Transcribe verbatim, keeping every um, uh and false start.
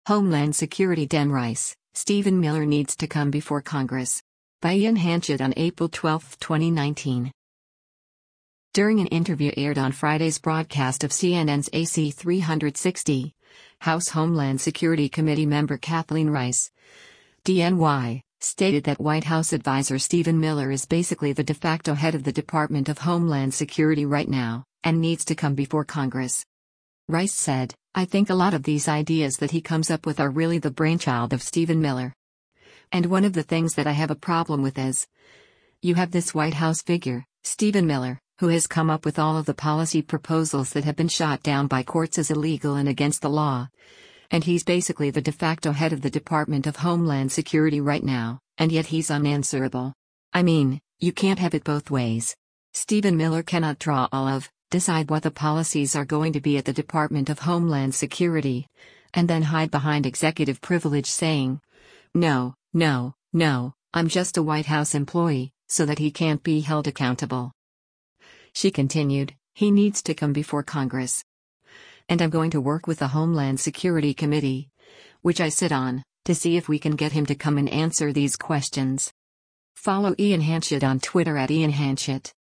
Homeland Security Den Rice, Stephen Miller needs to come before Congress. By Ian Hanchett on April twelfth, twenty nineteen. During an interview aired on Friday's broadcast of C N N's A C three sixty, House Homeland Security Committee member Kathleen Rice, D N Y, stated that White House advisor Stephen Miller is basically the de facto head of the Department of Homeland Security right now, and needs to come before Congress. Rice said, "I think a lot of these ideas that he comes up with are really the brainchild of Stephen Miller. And one of the things that I have a problem with is, you have this White House figure, Stephen Miller, who has come up with all of the policy proposals that have been shot down by courts as illegal and against the law. And he's basically the de facto head of the Department of Homeland Security right now, and yet he's unanswerable. I mean, you can't have it both ways. Stephen Miller cannot draw all of, decide what the policies are going to be at the Department of Homeland Security, and then hide behind executive privilege saying, 'No, no, no, I'm just a White House employee,' so that he can't be held accountable." She continued, "He needs to come before Congress. And I'm going to work with the Homeland Security Committee, which I sit on, to see if we can get him to come and answer these questions." Follow Ian Hanchett on Twitter at Ian Hanchett.